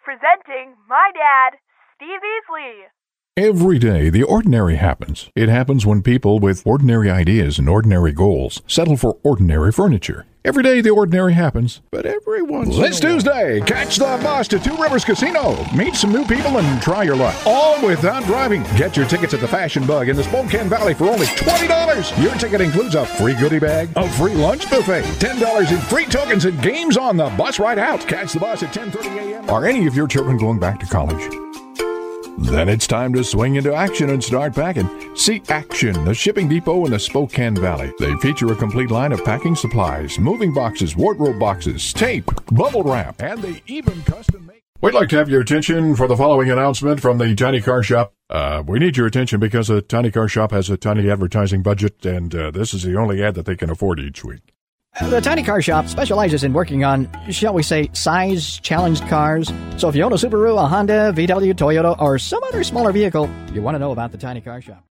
Presenting my dad, Steve Easley. Every day, the ordinary happens. It happens when people with ordinary ideas and ordinary goals settle for ordinary furniture. Every day, the ordinary happens, but every once This Tuesday, catch the bus to Two Rivers Casino. Meet some new people and try your luck. All without driving. Get your tickets at the Fashion Bug in the Spokane Valley for only $20. Your ticket includes a free goodie bag, a free lunch buffet, $10 in free tokens, and games on the bus ride out. Catch the bus at 10:30 a.m. Are any of your children going back to college? Then it's time to swing into action and start packing. See Action, the shipping depot in the Spokane Valley. They feature a complete line of packing supplies, moving boxes, wardrobe boxes, tape, bubble wrap, and they even custom make. We'd like to have your attention for the following announcement from the Tiny Car Shop. We need your attention because the Tiny Car Shop has a tiny advertising budget, and this is the only ad that they can afford each week. The Tiny Car Shop specializes in working on, shall we say, size-challenged cars. So if you own a Subaru, a Honda, VW, Toyota, or some other smaller vehicle, you want to know about the Tiny Car Shop.